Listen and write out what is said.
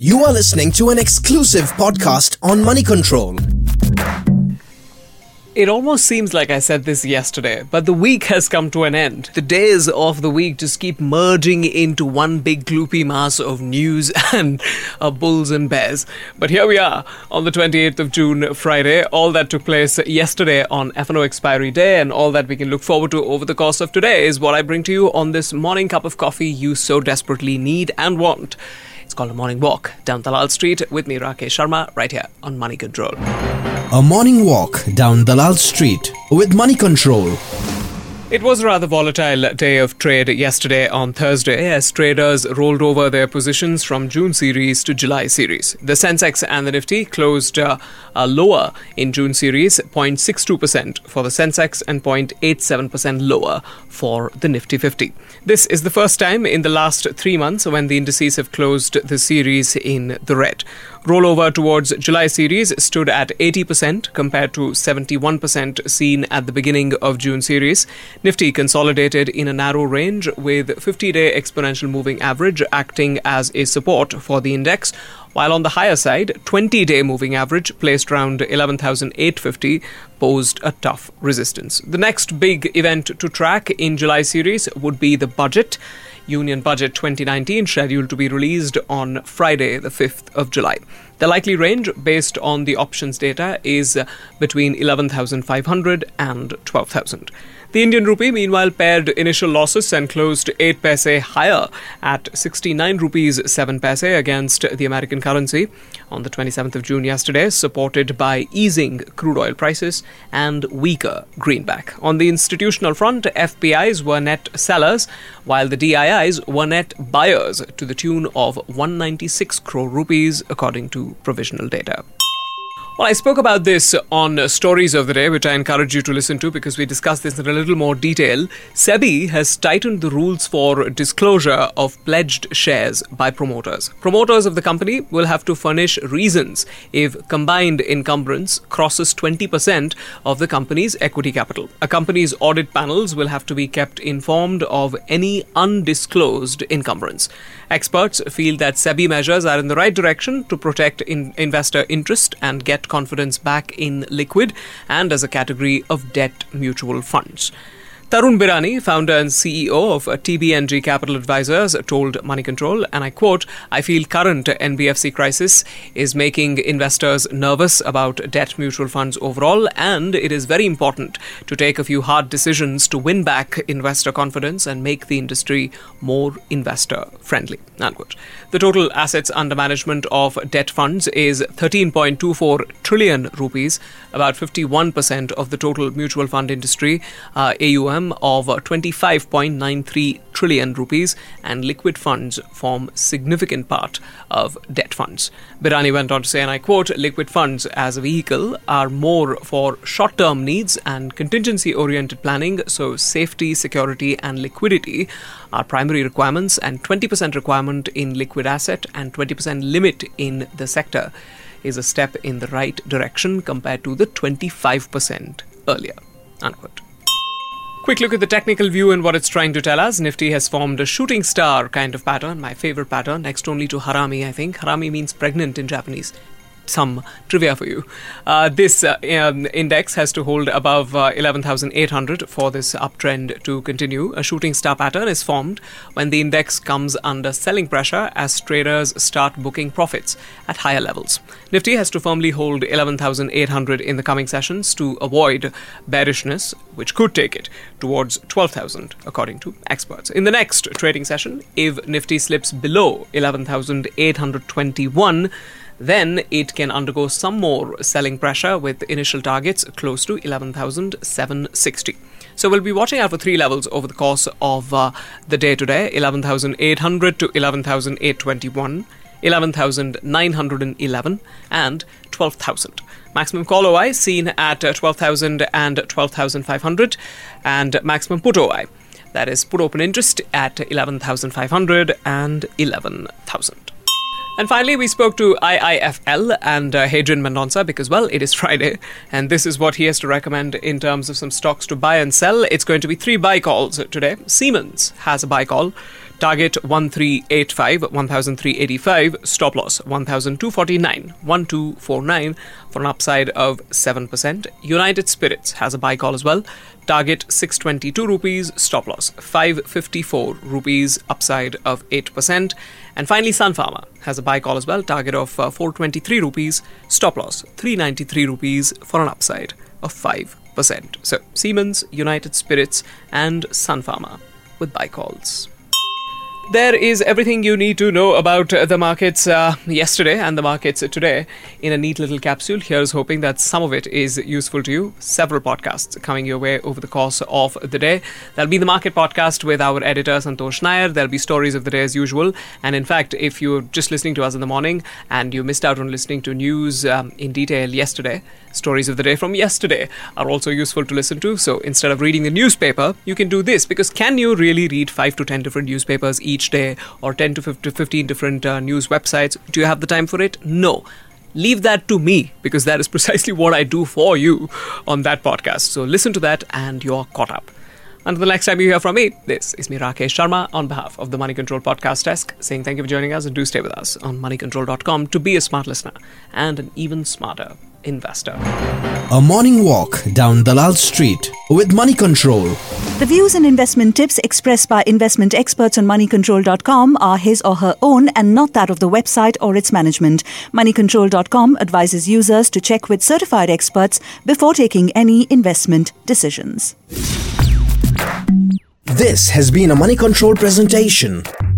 You are listening to an exclusive podcast on Money Control. It almost seems like I said this yesterday, but the week has come to an end. The days of the week just keep merging into one big gloopy mass of news and bulls and bears. But here we are on the 28th of June, Friday. All that took place yesterday on F&O expiry day and all that we can look forward to over the course of today is what I bring to you on this morning cup of coffee you so desperately need and want. It's called a morning walk down Dalal Street with me, Rakesh Sharma, right here on Money Control. A morning walk down Dalal Street with Money Control. It was a rather volatile day of trade yesterday on Thursday as traders rolled over their positions from June series to July series. The Sensex and the Nifty closed lower in June series, 0.62% for the Sensex and 0.87% lower for the Nifty 50. This is the first time in the last 3 months when the indices have closed the series in the red. Rollover towards July series stood at 80% compared to 71% seen at the beginning of June series. Nifty consolidated in a narrow range with 50-day exponential moving average acting as a support for the index, while on the higher side, 20-day moving average placed around 11,850 posed a tough resistance. The next big event to track in July series would be the budget. Union Budget 2019 scheduled to be released on Friday, the 5th of July. The likely range, based on the options data, is between 11,500 and 12,000. The Indian rupee, meanwhile, pared initial losses and closed 8 paise higher at 69 rupees 7 paise against the American currency on the 27th of June yesterday, supported by easing crude oil prices and weaker greenback. On the institutional front, FPIs were net sellers, while the DIIs were net buyers to the tune of 196 crore rupees, according to provisional data. Well, I spoke about this on Stories of the Day, which I encourage you to listen to because we discussed this in a little more detail. SEBI has tightened the rules for disclosure of pledged shares by promoters. Promoters of the company will have to furnish reasons if combined encumbrance crosses 20% of the company's equity capital. A company's audit panels will have to be kept informed of any undisclosed encumbrance. Experts feel that SEBI measures are in the right direction to protect investor interest and get confidence back in liquid and as a category of debt mutual funds. Tarun Birani, founder and CEO of TBNG Capital Advisors, told Money Control, and I quote, "I feel current NBFC crisis is making investors nervous about debt mutual funds overall, and it is very important to take a few hard decisions to win back investor confidence and make the industry more investor-friendly." Unquote. The total assets under management of debt funds is 13.24 trillion rupees, about 51% of the total mutual fund industry AUM of 25.93 trillion rupees, and liquid funds form significant part of debt funds. Birani went on to say, and I quote, "Liquid funds as a vehicle are more for short-term needs and contingency-oriented planning, so safety, security and liquidity are primary requirements, and 20% requirement in liquid asset and 20% limit in the sector is a step in the right direction compared to the 25% earlier." Unquote. Quick look at the technical view and what it's trying to tell us. Nifty has formed a shooting star kind of pattern, my favorite pattern, next only to harami, I think. Harami means pregnant in Japanese. Some trivia for you. This index has to hold above 11,800 for this uptrend to continue. A shooting star pattern is formed when the index comes under selling pressure as traders start booking profits at higher levels. Nifty has to firmly hold 11,800 in the coming sessions to avoid bearishness, which could take it towards 12,000, according to experts. In the next trading session, if Nifty slips below 11,821, then it can undergo some more selling pressure with initial targets close to 11,760. So we'll be watching out for three levels over the course of the day today: 11,800 to 11,821, 11,911 and 12,000. Maximum call OI seen at 12,000 and 12,500, and maximum put OI, that is put open interest, at 11,500 and 11,000. And finally, we spoke to IIFL and Hadrian Mendonça because, well, it is Friday, and this is what he has to recommend in terms of some stocks to buy and sell. It's going to be 3 buy calls today. Siemens has a buy call Target 1385, 1385. Stop loss 1249, 1249 for an upside of 7%. United Spirits has a buy call as well. Target 622 rupees, stop loss 554 rupees, upside of 8%. And finally, Sun Pharma has a buy call as well. Target of 423 rupees, stop loss 393 rupees for an upside of 5%. So Siemens, United Spirits and Sun Pharma with buy calls. There is everything you need to know about the markets yesterday and the markets today in a neat little capsule. Here's hoping that some of it is useful to you. Several podcasts coming your way over the course of the day. There'll be the Market Podcast with our editor Santosh Nair. There'll be stories of the day as usual. And in fact, if you're just listening to us in the morning and you missed out on listening to news in detail yesterday, stories of the day from yesterday are also useful to listen to. So instead of reading the newspaper, you can do this, because can you really read 5 to 10 different newspapers each day, or 10 to 15 different news websites? Do you have the time for it? No. Leave that to me, because that is precisely what I do for you on that podcast. So listen to that and you're caught up. Until the next time you hear from me, this is me, Rakesh Sharma, on behalf of the Money Control Podcast Desk, saying thank you for joining us, and do stay with us on moneycontrol.com to be a smart listener and an even smarter investor. A morning walk down Dalal Street with Money Control. The views and investment tips expressed by investment experts on moneycontrol.com are his or her own and not that of the website or its management. Moneycontrol.com advises users to check with certified experts before taking any investment decisions. This has been a Money Control presentation.